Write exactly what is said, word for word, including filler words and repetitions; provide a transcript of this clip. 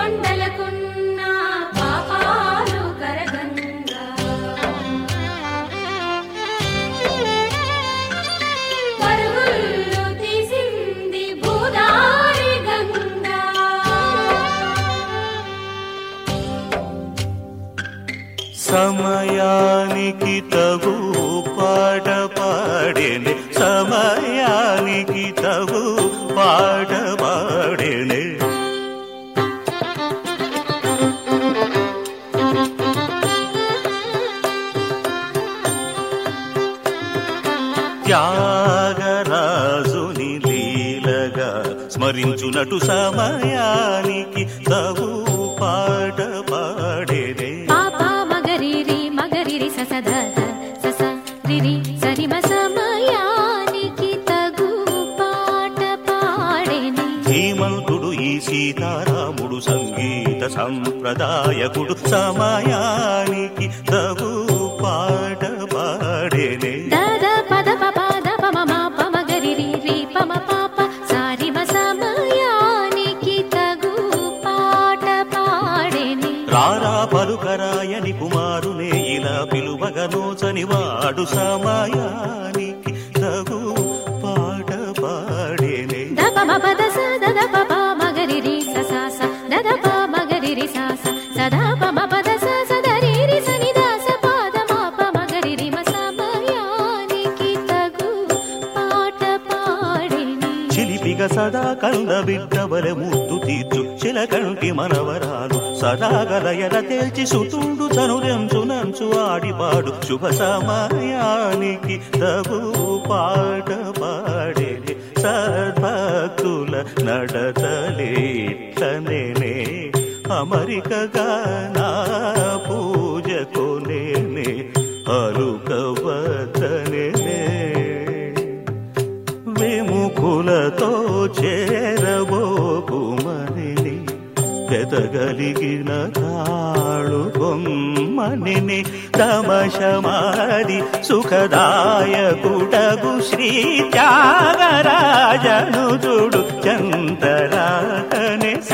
కొండలకున్న పాపాలు కరగంగా పరుగులు తీసింది భూదారి గంగా సమయానికి తగు పాట పాడేనే సమయానికి తగు పాట పాడేనే త్యాగరాజుని లీలగా స్మరించునటు సమయానికి తగు పాట పాడేనే పాపా మగరిరి మగరిరి ససద సస రిరి సరిమ సమయానికి తగు పాట పాడేని ధీమంతుడు ఈ సీతారాముడు సంగీత సంప్రదాయకుడు సమయానికి తగు పాట పాడేనే దద పద పప దప మమ పమ గరిరి రి పమ పాప సారిమ సమయానికి తగు పాట పాడేని రారా పలుకరాయని కుమారునే ఇలా పిలువగనోచని వాడు సమయానికి తగు పాట పాడేనే దప మ పద స దద పప మగరిరి స స స దద ప మగరిరి స స సదా ప మ పద స స దరి రి స ని ద స పద మ ప మగరిరి మ సమయానికి తగు పాట పాడేని చిలిపిగ సదా కంద బిడ్డవలె ముద్దు తీర్చు చిలకంటి మనవరాలు సదా గలయల తేల్చి సుతుండు తనురెంచు నంచు ఆడిపాడు శుభ సమయానికి తగు పాట పాడేనే సద్భక్తుల నడతలేట్లనేనే అమరికగా నా పూజ కొనేనే అలుకవద్దనేనే విముఖులతో చేరబోకుమని వెదగలిగిన తాళు బొమ్మని తమశమాది సుఖదాయకుడగు శ్రీ త్యాగరాజను చూడు చందరాకనే